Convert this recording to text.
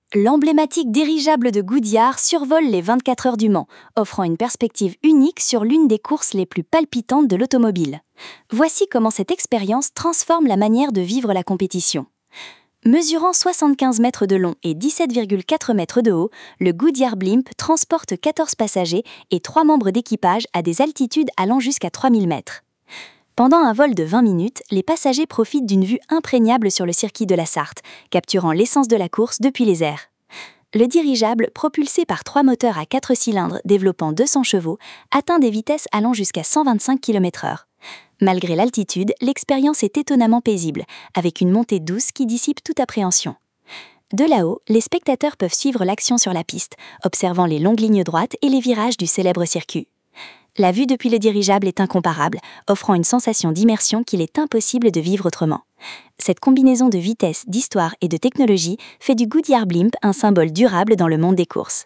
L'emblématique dirigeable de Goodyear survole les 24 heures du Mans, offrant une perspective unique sur l'une des courses les plus palpitantes de l'automobile. Voici comment cette expérience transforme la manière de vivre la compétition. Mesurant 75 mètres de long et 17,4 mètres de haut, le Goodyear Blimp transporte 14 passagers et 3 membres d'équipage à des altitudes allant jusqu'à 3000 mètres. Pendant un vol de 20 minutes, les passagers profitent d'une vue imprégnable sur le circuit de la Sarthe, capturant l'essence de la course depuis les airs. Le dirigeable, propulsé par 3 moteurs à 4 cylindres développant 200 chevaux, atteint des vitesses allant jusqu'à 125 km/h. Malgré l'altitude, l'expérience est étonnamment paisible, avec une montée douce qui dissipe toute appréhension. De là-haut, les spectateurs peuvent suivre l'action sur la piste, observant les longues lignes droites et les virages du célèbre circuit. La vue depuis le dirigeable est incomparable, offrant une sensation d'immersion qu'il est impossible de vivre autrement. Cette combinaison de vitesse, d'histoire et de technologie fait du Goodyear Blimp un symbole durable dans le monde des courses.